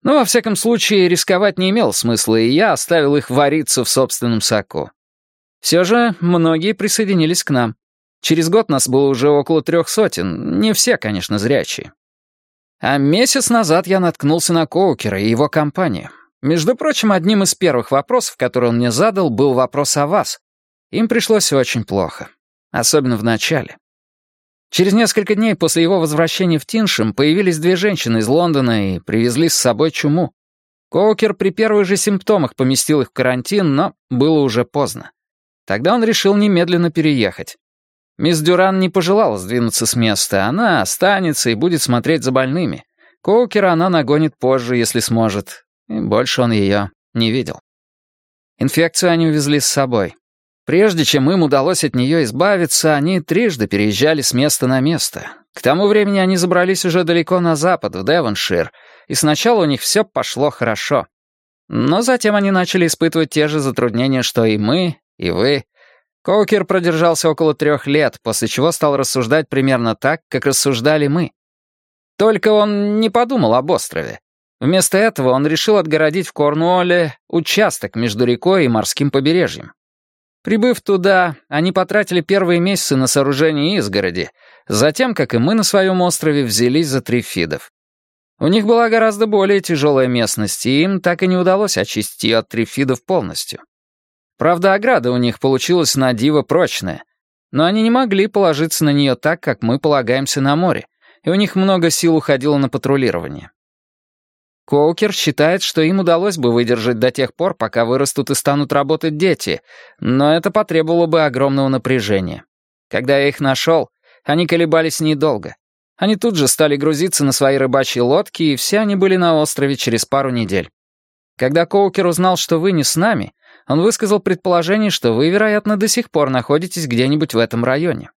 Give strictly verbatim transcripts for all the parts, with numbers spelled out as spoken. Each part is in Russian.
Но, во всяком случае, рисковать не имело смысла, и я оставил их вариться в собственном соку. Все же многие присоединились к нам. Через год нас было уже около трех сотен, не все, конечно, зрячие. А месяц назад я наткнулся на Коукера и его компанию. Между прочим, одним из первых вопросов, который он мне задал, был вопрос о вас. Им пришлось очень плохо. Особенно в начале. Через несколько дней после его возвращения в Тиншем появились две женщины из Лондона и привезли с собой чуму. Коукер при первых же симптомах поместил их в карантин, но было уже поздно. Тогда он решил немедленно переехать. Мисс Дюран не пожелала сдвинуться с места, она останется и будет смотреть за больными. Коукера она нагонит позже, если сможет. И больше он ее не видел. Инфекцию они увезли с собой. Прежде чем им удалось от нее избавиться, они трижды переезжали с места на место. К тому времени они забрались уже далеко на запад, в Девоншир, и сначала у них все пошло хорошо. Но затем они начали испытывать те же затруднения, что и мы, и вы. Коукер продержался около трех лет, после чего стал рассуждать примерно так, как рассуждали мы. Только он не подумал об острове. Вместо этого он решил отгородить в Корнуолле участок между рекой и морским побережьем. Прибыв туда, они потратили первые месяцы на сооружение изгороди, затем, как и мы на своем острове, взялись за трифидов. У них была гораздо более тяжелая местность, и им так и не удалось очистить ее от трифидов полностью. Правда, ограда у них получилась на диво прочная, но они не могли положиться на нее так, как мы полагаемся на море, и у них много сил уходило на патрулирование. Коукер считает, что им удалось бы выдержать до тех пор, пока вырастут и станут работать дети, но это потребовало бы огромного напряжения. Когда я их нашел, они колебались недолго. Они тут же стали грузиться на свои рыбачьи лодки, и все они были на острове через пару недель. Когда Коукер узнал, что вы не с нами, он высказал предположение, что вы, вероятно, до сих пор находитесь где-нибудь в этом районе.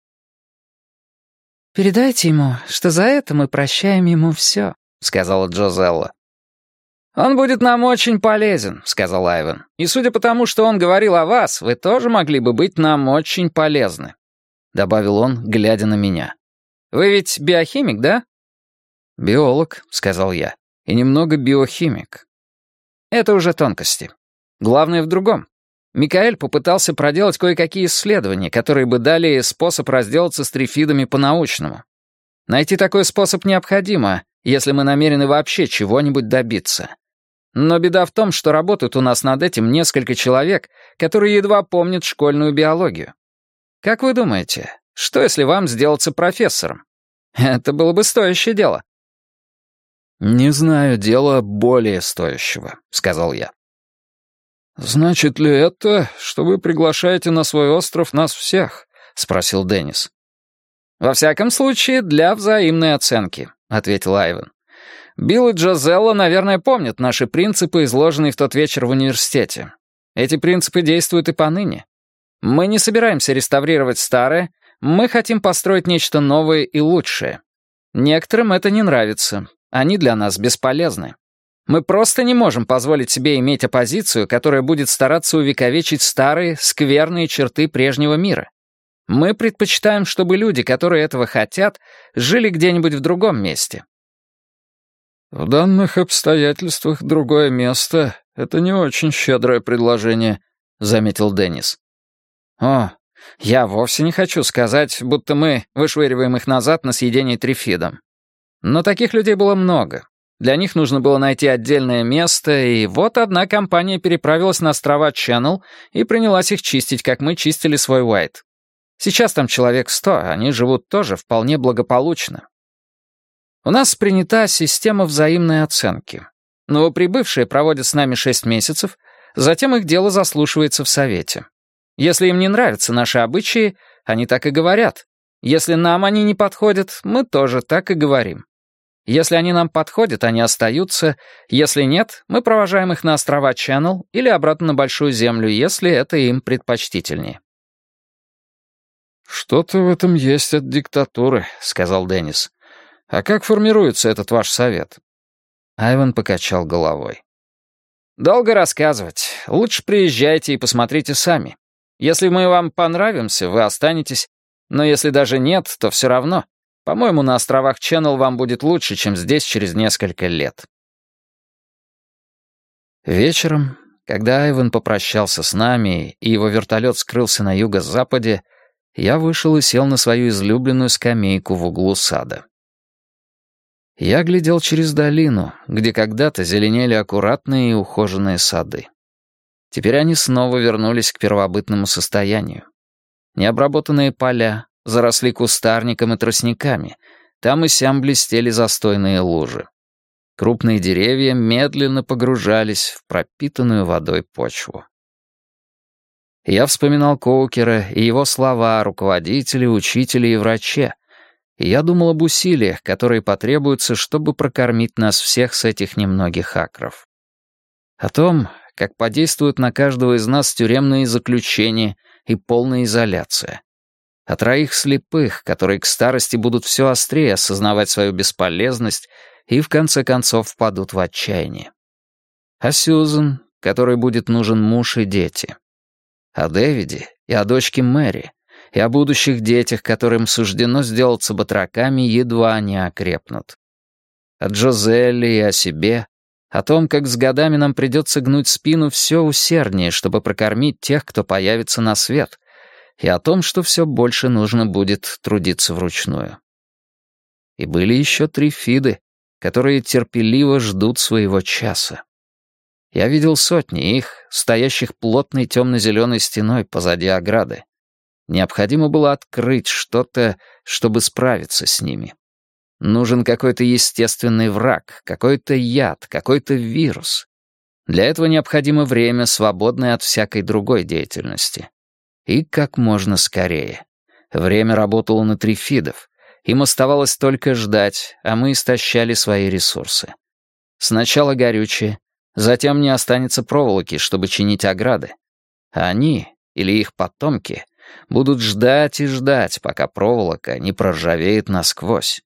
«Передайте ему, что за это мы прощаем ему все», — сказала Джозелла. «Он будет нам очень полезен», — сказал Айвен. «И судя по тому, что он говорил о вас, вы тоже могли бы быть нам очень полезны», — добавил он, глядя на меня. «Вы ведь биохимик, да?» «Биолог», — сказал я, — «и немного биохимик». «Это уже тонкости. Главное в другом. Микаэль попытался проделать кое-какие исследования, которые бы дали способ разделаться с трифидами по-научному. Найти такой способ необходимо, если мы намерены вообще чего-нибудь добиться. Но беда в том, что работают у нас над этим несколько человек, которые едва помнят школьную биологию. Как вы думаете, что если вам сделаться профессором? Это было бы стоящее дело». «Не знаю дела более стоящего», — сказал я. «Значит ли это, что вы приглашаете на свой остров нас всех?» — спросил Деннис. «Во всяком случае, для взаимной оценки», — ответил Айвен. «Билл и Джозелла, наверное, помнят наши принципы, изложенные в тот вечер в университете. Эти принципы действуют и поныне. Мы не собираемся реставрировать старое, мы хотим построить нечто новое и лучшее. Некоторым это не нравится, они для нас бесполезны. Мы просто не можем позволить себе иметь оппозицию, которая будет стараться увековечить старые, скверные черты прежнего мира. Мы предпочитаем, чтобы люди, которые этого хотят, жили где-нибудь в другом месте». «В данных обстоятельствах другое место — это не очень щедрое предложение», — заметил Деннис. «О, я вовсе не хочу сказать, будто мы вышвыриваем их назад на съедение трифидом. Но таких людей было много. Для них нужно было найти отдельное место, и вот одна компания переправилась на острова Ченнел и принялась их чистить, как мы чистили свой Уайт. Сейчас там человек сто, они живут тоже вполне благополучно. У нас принята система взаимной оценки. Новоприбывшие проводят с нами шесть месяцев, затем их дело заслушивается в совете. Если им не нравятся наши обычаи, они так и говорят. Если нам они не подходят, мы тоже так и говорим. Если они нам подходят, они остаются. Если нет, мы провожаем их на острова Ченнел или обратно на Большую Землю, если это им предпочтительнее. «Что-то в этом есть от диктатуры», — сказал Деннис. «А как формируется этот ваш совет?» Айвен покачал головой. «Долго рассказывать. Лучше приезжайте и посмотрите сами. Если мы вам понравимся, вы останетесь. Но если даже нет, то все равно. По-моему, на островах Ченнел вам будет лучше, чем здесь через несколько лет». Вечером, когда Айвен попрощался с нами и его вертолет скрылся на юго-западе, я вышел и сел на свою излюбленную скамейку в углу сада. Я глядел через долину, где когда-то зеленели аккуратные и ухоженные сады. Теперь они снова вернулись к первобытному состоянию. Необработанные поля заросли кустарником и тростниками, там и сям блестели застойные лужи. Крупные деревья медленно погружались в пропитанную водой почву. Я вспоминал Коукера и его слова о руководителе, учителе и враче, и я думал об усилиях, которые потребуются, чтобы прокормить нас всех с этих немногих акров. О том, как подействуют на каждого из нас тюремные заключения и полная изоляция. О троих слепых, которые к старости будут все острее осознавать свою бесполезность и в конце концов впадут в отчаяние. О Сьюзен, которой будет нужен муж и дети. О Дэвиде и о дочке Мэри, и о будущих детях, которым суждено сделаться батраками, едва они окрепнут. О Джозелле и о себе, о том, как с годами нам придется гнуть спину все усерднее, чтобы прокормить тех, кто появится на свет, и о том, что все больше нужно будет трудиться вручную. И были еще три Фиды, которые терпеливо ждут своего часа. Я видел сотни их, стоящих плотной темно-зеленой стеной позади ограды. Необходимо было открыть что-то, чтобы справиться с ними. Нужен какой-то естественный враг, какой-то яд, какой-то вирус. Для этого необходимо время, свободное от всякой другой деятельности. И как можно скорее. Время работало на трифидов. Им оставалось только ждать, а мы истощали свои ресурсы. Сначала горючее, затем не останется проволоки, чтобы чинить ограды. А они, или их потомки, будут ждать и ждать, пока проволока не проржавеет насквозь.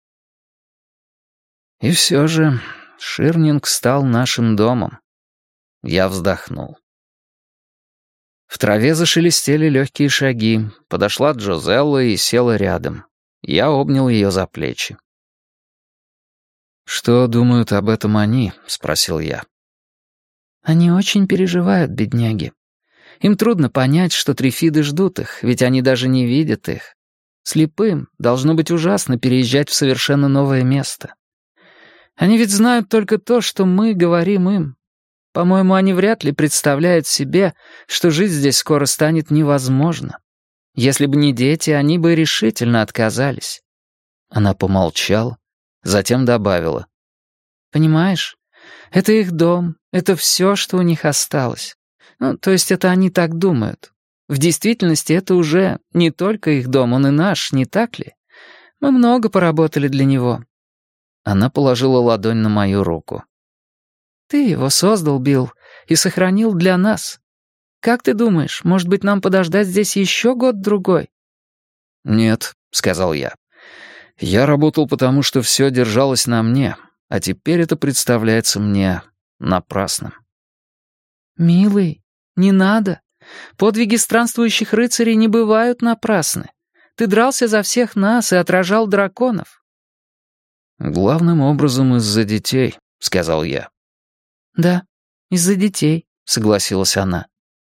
И все же Ширнинг стал нашим домом. Я вздохнул. В траве зашелестели легкие шаги. Подошла Джозелла и села рядом. Я обнял ее за плечи. «Что думают об этом они?» — спросил я. «Они очень переживают, бедняги. Им трудно понять, что трифиды ждут их, ведь они даже не видят их. Слепым должно быть ужасно переезжать в совершенно новое место. Они ведь знают только то, что мы говорим им. По-моему, они вряд ли представляют себе, что жить здесь скоро станет невозможно. Если бы не дети, они бы решительно отказались». Она помолчала, затем добавила. «Понимаешь, это их дом, это все, что у них осталось. Ну, то есть это они так думают. В действительности это уже не только их дом, он и наш, не так ли? Мы много поработали для него». Она положила ладонь на мою руку. «Ты его создал, Билл, и сохранил для нас. Как ты думаешь, может быть, нам подождать здесь еще год-другой?» «Нет», — сказал я. «Я работал потому, что все держалось на мне, а теперь это представляется мне напрасным». «Милый, не надо. Подвиги странствующих рыцарей не бывают напрасны. Ты дрался за всех нас и отражал драконов». «Главным образом из-за детей», — сказал я. «Да, из-за детей», — согласилась она.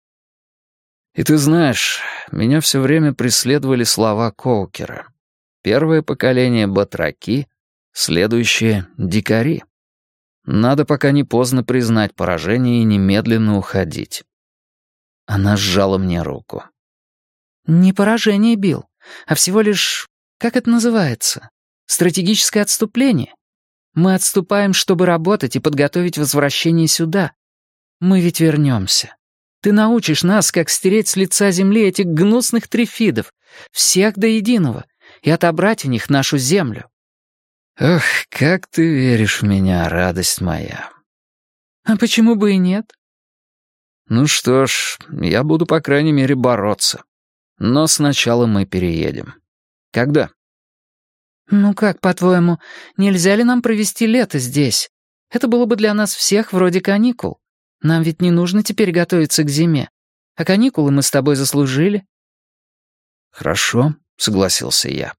«И ты знаешь, меня все время преследовали слова Коукера. Первое поколение — батраки, следующее — дикари. Надо, пока не поздно, признать поражение и немедленно уходить». Она сжала мне руку. «Не поражение, Билл, а всего лишь, как это называется, стратегическое отступление. Мы отступаем, чтобы работать и подготовить возвращение сюда. Мы ведь вернемся. Ты научишь нас, как стереть с лица земли этих гнусных трифидов, всех до единого, и отобрать у них нашу землю». «Ох, как ты веришь в меня, радость моя». «А почему бы и нет?» «Ну что ж, я буду, по крайней мере, бороться. Но сначала мы переедем. Когда?» «Ну как, по-твоему, нельзя ли нам провести лето здесь? Это было бы для нас всех вроде каникул. Нам ведь не нужно теперь готовиться к зиме. А каникулы мы с тобой заслужили». «Хорошо», — согласился я.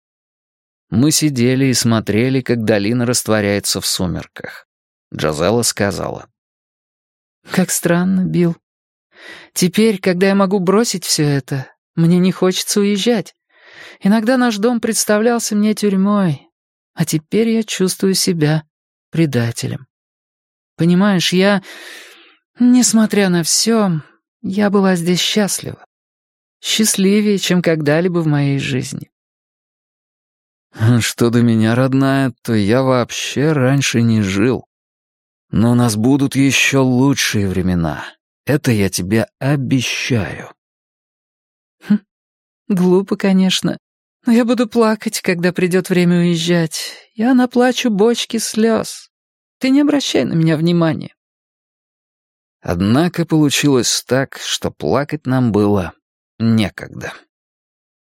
Мы сидели и смотрели, как долина растворяется в сумерках. Джозелла сказала. Как странно, Билл. Теперь, когда я могу бросить все это, мне не хочется уезжать. Иногда наш дом представлялся мне тюрьмой, а теперь я чувствую себя предателем. Понимаешь, я, несмотря на все, я была здесь счастлива. Счастливее, чем когда-либо в моей жизни. Что до меня, родная, то я вообще раньше не жил. Но у нас будут еще лучшие времена. Это я тебе обещаю. Хм, глупо, конечно. Но я буду плакать, когда придет время уезжать. Я наплачу бочки слез. Ты не обращай на меня внимания. Однако получилось так, что плакать нам было некогда.